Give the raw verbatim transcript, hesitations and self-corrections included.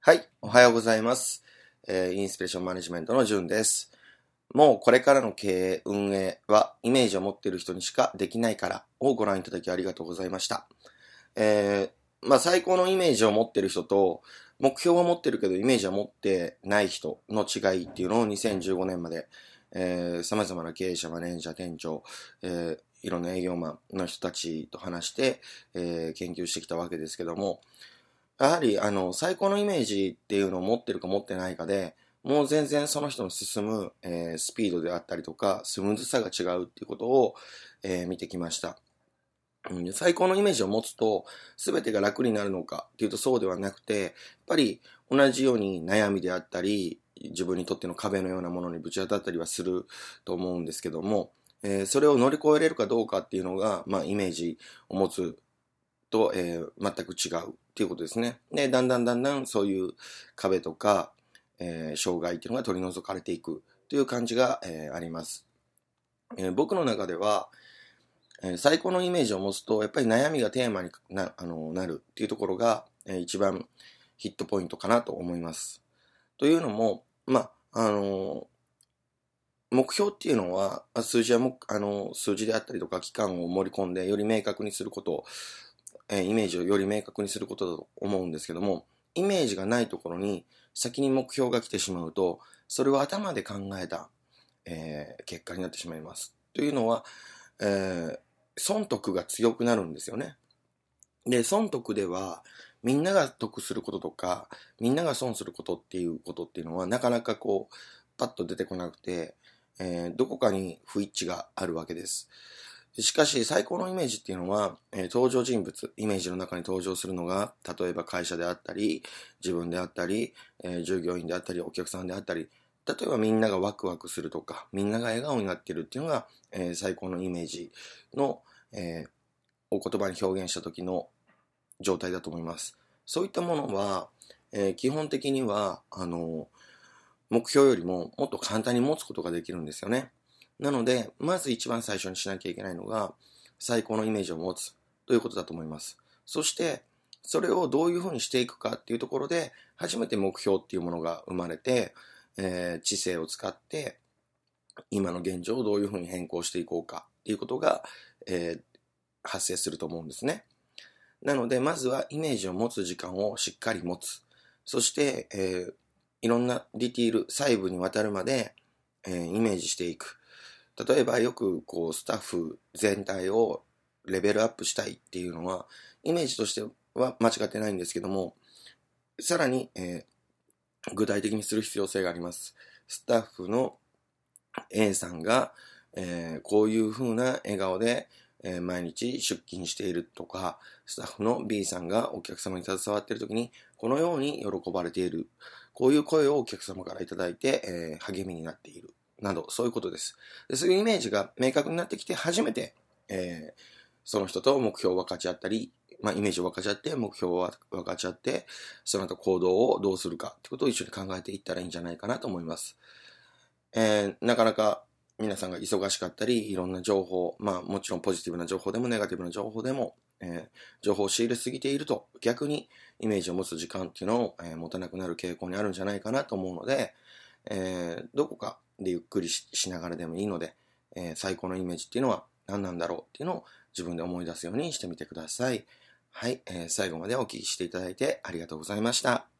はい、おはようございます。えー、インスピレーションマネジメントのじゅんです。もうこれからの経営、運営はイメージを持っている人にしかできないからをご覧いただきありがとうございました。えー、まあ最高のイメージを持っている人と目標は持ってるけどイメージは持ってない人の違いっていうのをにせんじゅうごねんまで、えー、様々な経営者、マネージャー、店長、えー、いろんな営業マンの人たちと話して、えー、研究してきたわけですけども、やはり、あの、最高のイメージっていうのを持ってるか持ってないかで、もう全然その人の進む、えースピードであったりとか、スムーズさが違うっていうことを、えー見てきました。うん、最高のイメージを持つと、すべてが楽になるのかっていうとそうではなくて、やっぱり同じように悩みであったり、自分にとっての壁のようなものにぶち当たったりはすると思うんですけども、えーそれを乗り越えれるかどうかっていうのが、まあ、イメージを持つと、えー全く違うっていうことですね。で、だんだんだんだんそういう壁とか、えー障害っていうのが取り除かれていくという感じが、えーあります。えー僕の中では、えー最高のイメージを持つと、やっぱり悩みがテーマにな、あの、なるっていうところが、えー一番ヒットポイントかなと思います。というのも、まあ、あの目標っていうのは、数字はも、あの、数字であったりとか、期間を盛り込んで、より明確にすることえーイメージをより明確にすることだと思うんですけども、イメージがないところに先に目標が来てしまうと、それを頭で考えた、えー結果になってしまいます。というのは、えー損得が強くなるんですよね。で、損得では、みんなが得することとか、みんなが損することっていうことっていうのは、なかなかこう、パッと出てこなくて、えーどこかに不一致があるわけです。しかし、最高のイメージっていうのは、えー登場人物、イメージの中に登場するのが、例えば会社であったり、自分であったり、えー従業員であったり、お客さんであったり、例えばみんながワクワクするとか、みんなが笑顔になっているっていうのが、えー最高のイメージの、えーお言葉に表現した時の状態だと思います。そういったものは、えー基本的には、あの、目標よりももっと簡単に持つことができるんですよね。なので、まず一番最初にしなきゃいけないのが、最高のイメージを持つということだと思います。そして、それをどういうふうにしていくかっていうところで、初めて目標っていうものが生まれて、えー知性を使って、今の現状をどういうふうに変更していこうかっていうことが、えー発生すると思うんですね。なので、まずはイメージを持つ時間をしっかり持つ。そして、えーいろんなディティール、細部にわたるまで、えーイメージしていく。例えばよくこうスタッフ全体をレベルアップしたいっていうのは、イメージとしては間違ってないんですけども、さらに、えー具体的にする必要性があります。スタッフの A さんが、えーこういう風な笑顔で、えー毎日出勤しているとか、スタッフの B さんがお客様に携わっているときに、このように喜ばれている。こういう声をお客様からいただいて、えー励みになっている。など、そういうことです。でそういうイメージが明確になってきて、初めて、えーその人と目標を分かち合ったり、まあ、イメージを分かち合って、目標を分かち合って、その後行動をどうするかってことを一緒に考えていったらいいんじゃないかなと思います。えーなかなか皆さんが忙しかったり、いろんな情報、まあもちろんポジティブな情報でもネガティブな情報でも、えー情報を仕入れすぎていると、逆にイメージを持つ時間っていうのを、えー持たなくなる傾向にあるんじゃないかなと思うので、えーどこかでゆっくり し, しながらでもいいので、えー最高のイメージっていうのは何なんだろうっていうのを自分で思い出すようにしてみてください。はい、えー最後までお聞きしていただいてありがとうございました。